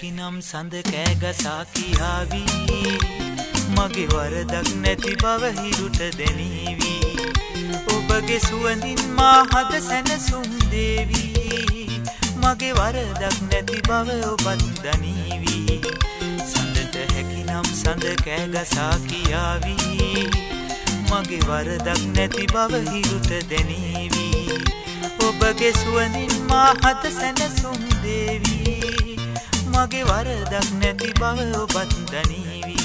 හැකිනම් සඳ කෑගසා කියාවි මගේ වරදක් නැති බව හිරුට දැනීවි ඔබගේ සුවඳින් මා හද සැනසුම් දේවි මගේ වරදක් නැති බව ඔබත් දනීවි සඳට හැකිනම් සඳ කෑගසා කියාවි මගේ වරදක් නැති බව හිරුට දැනීවි ඔබගේ සුවඳින් මා හද සැනසුම් දේවි මගේ වරදක් නැති බව ඔබත් දනීවි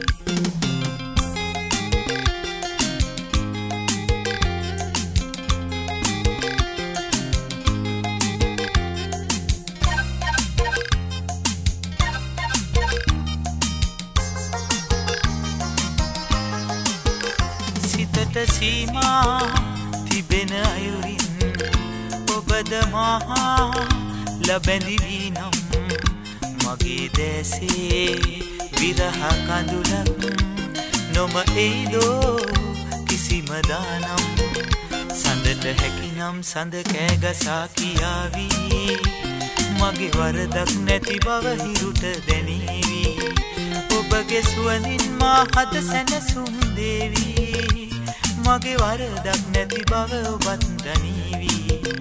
සිතට සීමා තිබෙන අයුරින් ඔබද මහා ලබැඳි වී නම් මගේ දැසේ විරහ කඳුලක් නොම එයිදෝ කිසිම දානම් සඳට හැකිනම් සඳ කෑගසා කියාවි මගේ වරදක් නැති බව හිරුට දැනීවි ඔබගේ සුවඳින් මා හද සැනසුම් දේවි මගේ වරදක් නැති බව ඔබත් දනීවි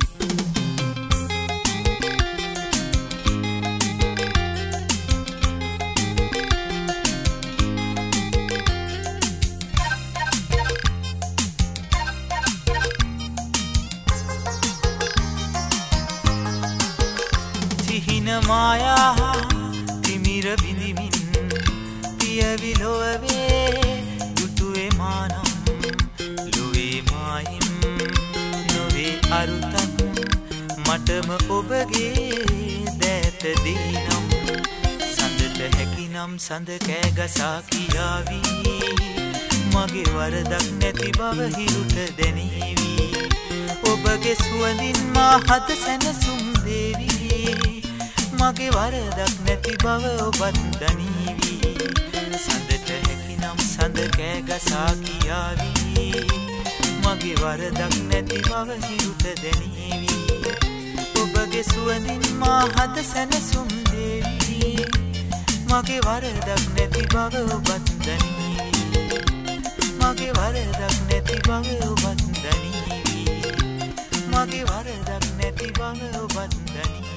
සිහින මායා තිමිර බිඳිමින් පියවි ලොවේ දුටුවේ මානම් ලොවේ මායිම් නොවේ අරුතක් මටම ඔබගේ දෑත දීනම් සඳට හැකිනම් සඳ කෑගසා කියාවි මගේ වරදක් නැති බව හිරුට දැනීවි ඔබගේ සුවඳින් මා හද සැනසුම් දේවි මගේ වරදක් නැති බව ඔබත් දනීවි සඳට හැකිනම් සඳ කෑගසා කියාවි මගේ වරදක් නැති බව හිරුට දැනීවි ඔබගේ සුවඳින් මා හද සැනසුම් දේවි මගේ වරදක් නැති බව ඔබත් දනීවි මගේ වරදක් නැති බව ඔබත් දනීවි මගේ වරදක් නැති බව ඔබත් දනීවි